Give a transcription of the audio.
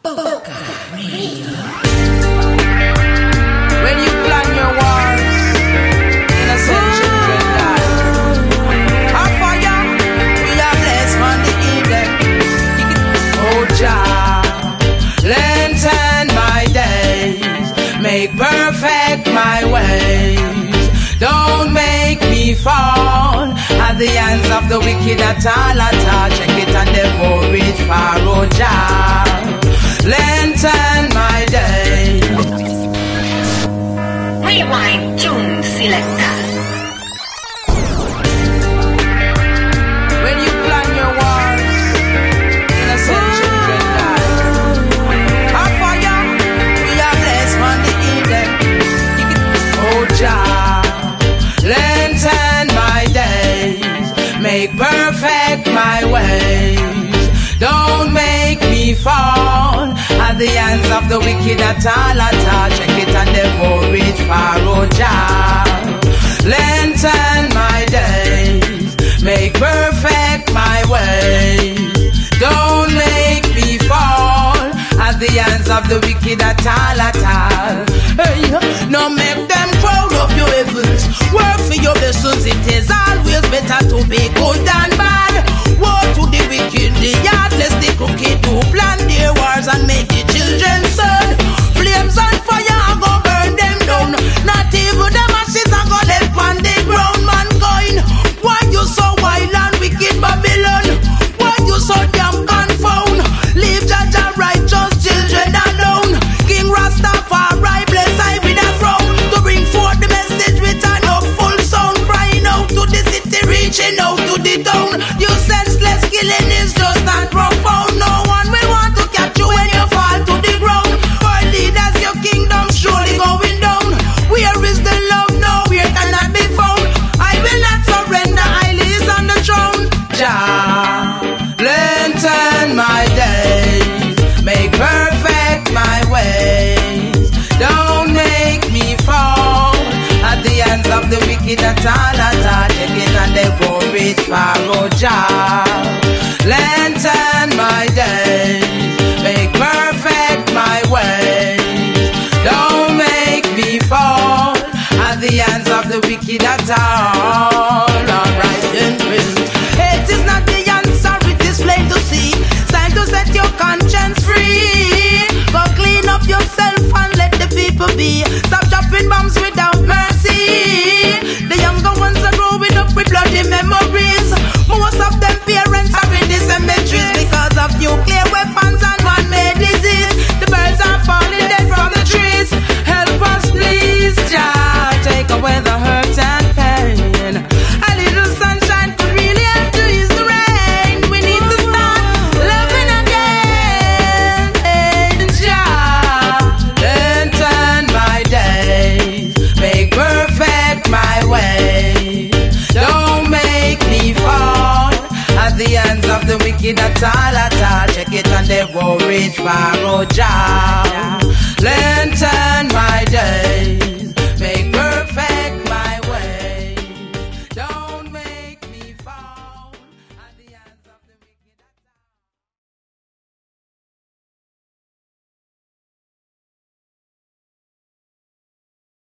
Boca Radio. When you plan your wars, innocent children die. Our fire, we are blessed from the evening. Oh Jah, lengthen my days, make perfect my ways. Don't make me fall at the hands of the wicked at all. Check it and they won't reach far. Oh Jah, lengthen my days. Rewind tune selector. When you plan your wars, innocent children die. Our fire, we are blessed from the evening. Oh Jah, lengthen my days, make perfect my ways. Don't make me fall at the hands of the wicked at all. Check it and they won't reach far. Oh Jah, lengthen my days, make perfect my ways. Don't make me fall at the hands of the wicked at all. Hey, no make them crowd up your heavens. Work for your blessings. It is always better to be good than bad. Woe to the wicked, the heartless, the crooked who plan their wars and make the children son. Flames and fire are gonna burn them down. Not even the ashes are gonna left on the ground. Mankind, why you so wild and wicked Babylon? Why you so damn confound? Leave Jaja righteous children alone. King Rastafari bless I with a frown to bring forth the message with an full sound. Crying out to the city, reaching out to the town. You senseless killing is just not profound. No one will want to catch you when you fall to the ground. World leaders, your kingdom surely going down. Where is the love? Nowhere cannot be found. I will not surrender, I live on the throne. Jah, lengthen my days, make perfect my ways. Don't make me fall at the hands of the wicked at all. Check it and they won't reach far. Oh Jah, lengthen my days, make perfect my ways. Don't make me fall at the hands of the wicked at all. Alright then, it is not the answer, it is plain to see. It's time to set your conscience free. Go clean up yourself and let the people be. Stop dropping bombs without mercy. The younger ones are growing up with bloody memories. Most of them parents are in the cemeteries because of nuclear weapons and man-made disease. The birds are falling dead from the trees. Help us please, Jah, take away the hurt and pain. A little sunshine could really help to ease the rain. We need to start loving again. Jah, lengthen my days, make perfect my way. Don't make me fall at the hands of the wicked at all. Check it and they won't reach far. Oh Jah, lengthen my days,